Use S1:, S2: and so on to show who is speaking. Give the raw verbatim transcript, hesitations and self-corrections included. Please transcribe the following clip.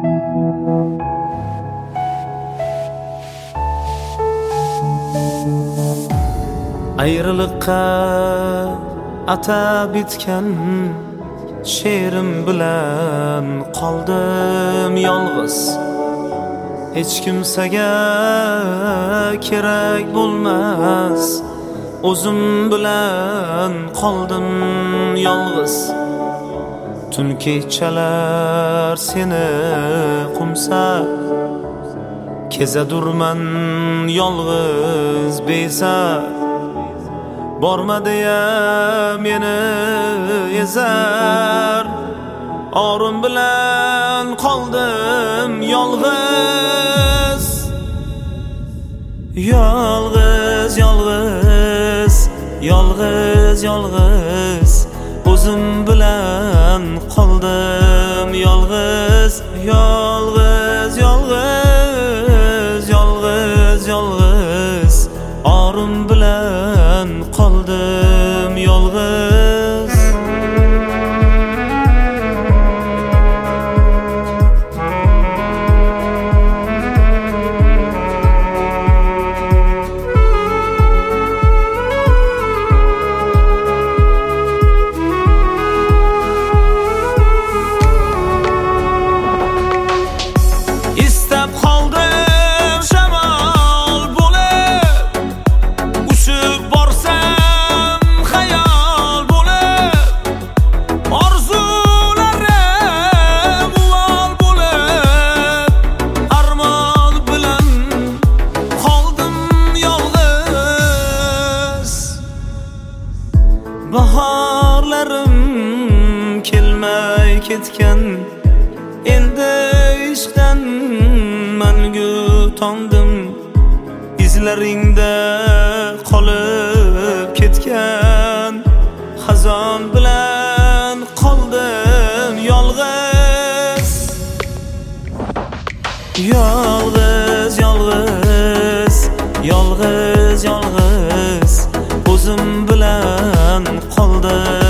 S1: Ayrılıkka atab bitken she'rim bilan qoldim yolg'iz. Hech kimsaga kerak bo'lmas, o'zim bilan qoldim yolg'iz. Tun kechalar seni qumsab, kezadurman yolg'iz bezab. Borma deya meni ezar, orim bilan qoldim yolg'iz. Yolg'iz, yolg'iz, yolg'iz, yolg'iz, o'zim bilan qoldim yolg'iz. Yolg'iz, yolg'iz, yolg'iz, yolg'iz, orim bilan qoldim yolg'iz. İstab qoldim shamol bo'lib, ushib borsam xayol bo'lib, orzularim uvol bo'lib, armon bilan qoldim yolg'iz. Bahorlarim kelmay ketgan, endi ishqdan mangu tondim. Izlaringda qolib ketgan xazon bilan qoldim yolg'iz. Yolg'iz, yolg'iz, yolg'iz, yolg'iz, o'zim bilan qoldim